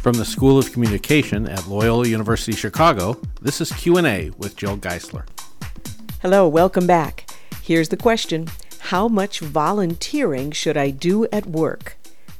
From the School of Communication at Loyola University Chicago, this is Q&A with Jill Geisler. Hello, welcome back. Here's the question. How much volunteering should I do at work?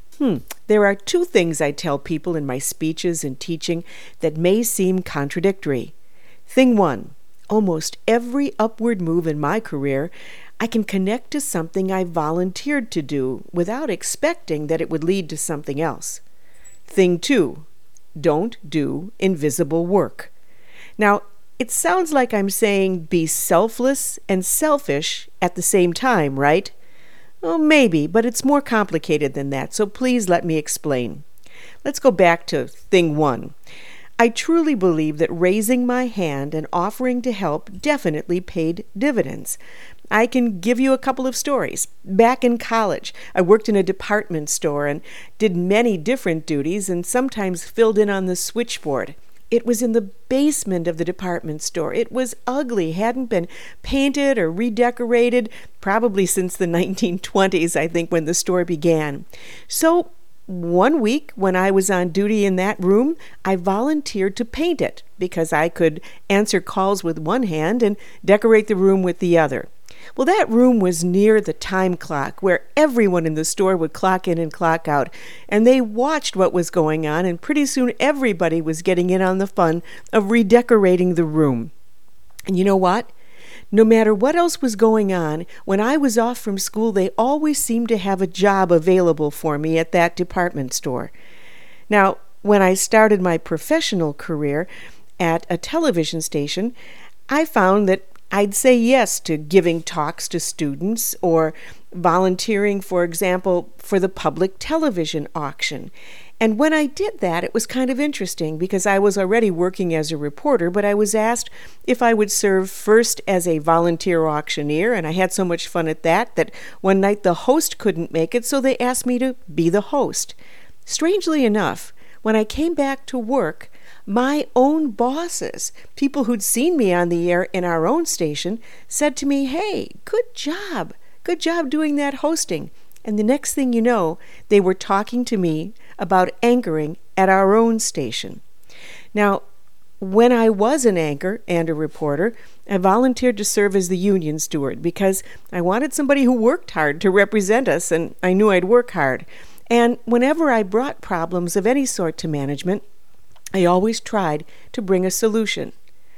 There are two things I tell people in my speeches and teaching that may seem contradictory. Thing one, almost every upward move in my career, I can connect to something I volunteered to do without expecting that it would lead to something else. Thing two, don't do invisible work. Now, it sounds like I'm saying be selfless and selfish at the same time, right? Well, maybe, but it's more complicated than that, so please let me explain. Let's go back to thing one. I truly believe that raising my hand and offering to help definitely paid dividends. I can give you a couple of stories. Back in college, I worked in a department store and did many different duties and sometimes filled in on the switchboard. It was in the basement of the department store. It was ugly, hadn't been painted or redecorated, probably since the 1920s, I think, when the store began. So one week when I was on duty in that room, I volunteered to paint it because I could answer calls with one hand and decorate the room with the other. Well, that room was near the time clock where everyone in the store would clock in and clock out, and they watched what was going on, and pretty soon everybody was getting in on the fun of redecorating the room. And you know what? No matter what else was going on, when I was off from school, they always seemed to have a job available for me at that department store. Now, when I started my professional career at a television station, I found that I'd say yes to giving talks to students or volunteering, for example, for the public television auction. And when I did that, it was kind of interesting because I was already working as a reporter, but I was asked if I would serve first as a volunteer auctioneer, and I had so much fun at that one night the host couldn't make it, so they asked me to be the host. Strangely enough, when I came back to work, my own bosses, people who'd seen me on the air in our own station, said to me, "Hey, good job doing that hosting." And the next thing you know, they were talking to me about anchoring at our own station. Now, when I was an anchor and a reporter, I volunteered to serve as the union steward because I wanted somebody who worked hard to represent us, and I knew I'd work hard. And whenever I brought problems of any sort to management, I always tried to bring a solution.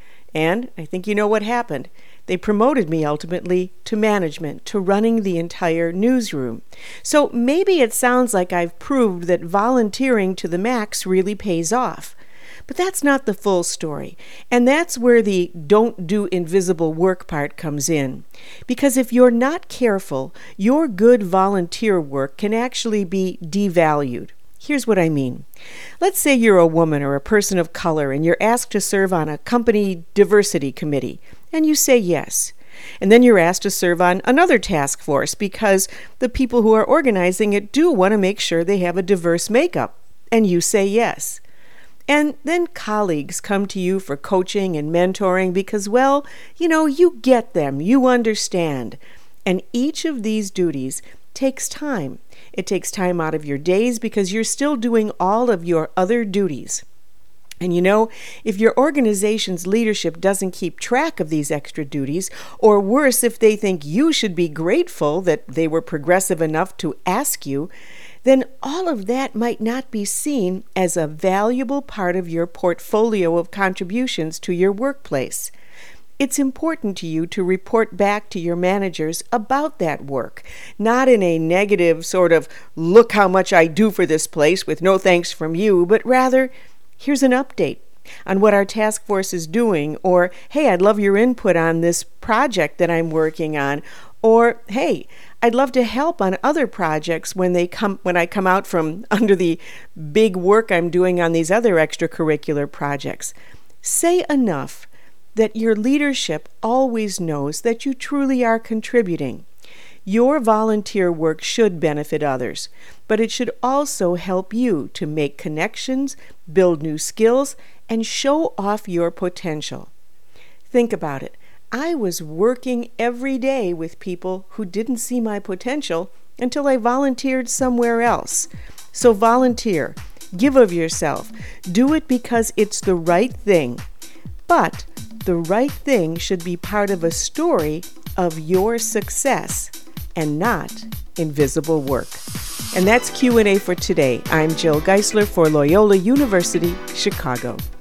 And I think you know what happened. They promoted me ultimately to management, to running the entire newsroom. So maybe it sounds like I've proved that volunteering to the max really pays off. But that's not the full story. And that's where the don't do invisible work part comes in. Because if you're not careful, your good volunteer work can actually be devalued. Here's what I mean. Let's say you're a woman or a person of color and you're asked to serve on a company diversity committee, and you say yes. And then you're asked to serve on another task force because the people who are organizing it do want to make sure they have a diverse makeup, and you say yes. And then colleagues come to you for coaching and mentoring because, well, you get them, you understand. And each of these duties takes time. It takes time out of your days because you're still doing all of your other duties. And if your organization's leadership doesn't keep track of these extra duties, or worse, if they think you should be grateful that they were progressive enough to ask you, then all of that might not be seen as a valuable part of your portfolio of contributions to your workplace. It's important to you to report back to your managers about that work, not in a negative sort of, look how much I do for this place with no thanks from you, but rather, here's an update on what our task force is doing, or, hey, I'd love your input on this project that I'm working on, or, hey, I'd love to help on other projects when I come out from under the big work I'm doing on these other extracurricular projects. Say enough that your leadership always knows that you truly are contributing. Your volunteer work should benefit others, but it should also help you to make connections, build new skills, and show off your potential. Think about it. I was working every day with people who didn't see my potential until I volunteered somewhere else. So volunteer. Give of yourself. Do it because it's the right thing. But the right thing should be part of a story of your success and not invisible work. And that's Q&A for today. I'm Jill Geisler for Loyola University, Chicago.